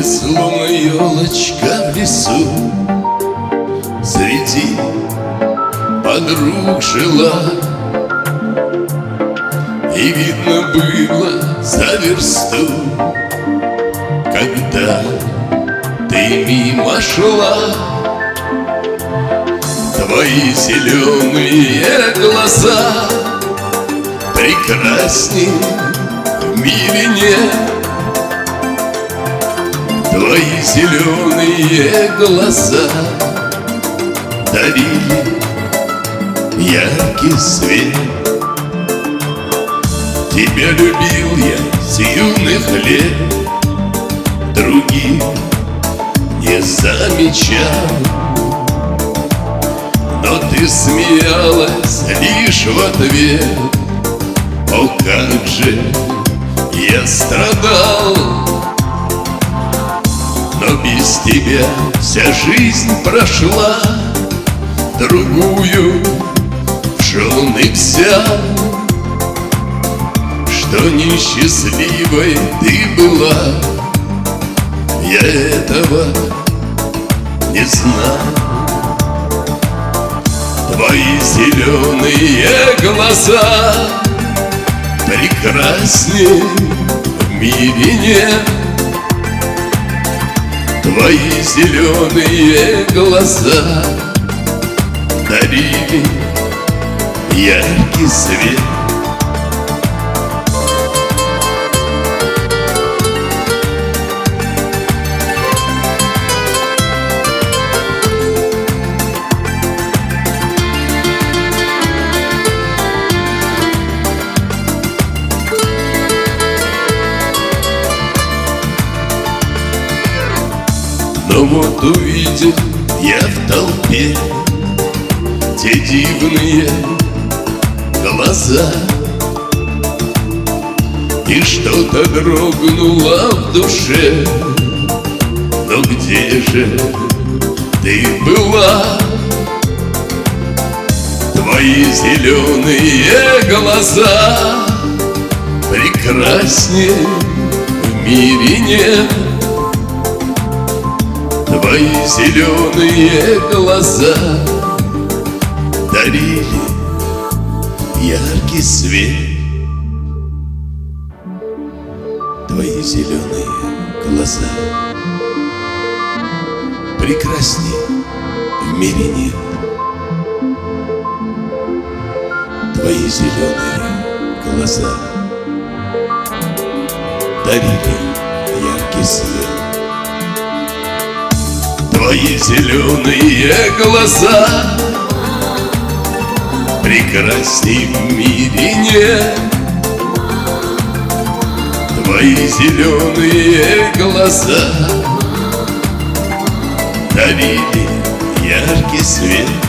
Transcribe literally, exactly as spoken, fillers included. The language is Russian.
словно елочка в лесу, среди подруг жила. И видно было за версту, когда ты мимо шла. Твои зеленые глаза прекрасней в мире нет. Твои зеленые глаза дарили яркий свет. Тебя любил я с юных лет, других не замечал. Но ты смеялась лишь в ответ. О, как же я страдал! Но без тебя вся жизнь прошла, другую в жены взял. Что несчастливой ты была, я этого не знал. Твои зеленые глаза прекрасней в мире нет. Твои зеленые глаза дарили яркий свет. Но вот увидел я в толпе те дивные глаза, и что-то дрогнуло в душе. Но где же ты была? Твои зеленые глаза прекрасней в мире нет. Твои зеленые глаза дарили яркий свет. Твои зеленые глаза прекрасней в мире нет. Твои зеленые глаза дарили яркий свет. Твои зеленые глаза прекрасней в мире нет. Твои зеленые глаза дарили яркий свет.